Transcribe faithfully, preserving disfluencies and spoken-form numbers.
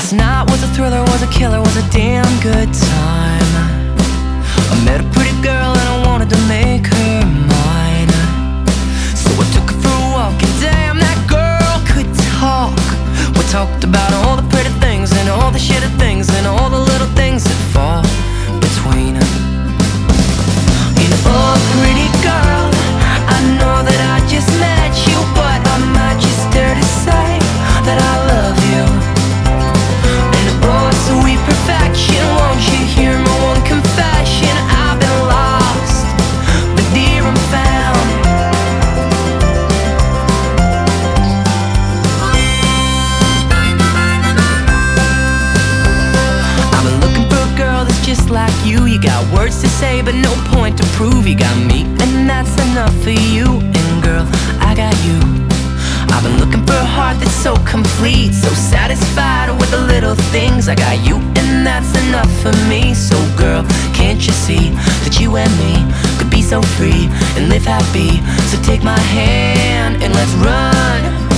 Last night was a thriller, was a killer, was a damn good time. I met a pretty girl and I wanted to make her mine. So I took her for a walk and damn, that girl could talk. We talked about all the pretty things and all the shitty things and all the little things that fall between. And oh, pretty girl, I know that I just met you, but I might just dare to say that I love you. And oh, sweet perfection, won't you hear my one confession? I've been lost, but dear, I'm found. I've been looking for a girl that's just like you. You got words to say but no point to prove. You got me and that's enough for you. And girl, I got you. I've been looking for a heart that's so complete, so satisfied with the little things. I got you and that's enough for me. So girl, can't you see that you and me could be so free and live happy? So take my hand and let's run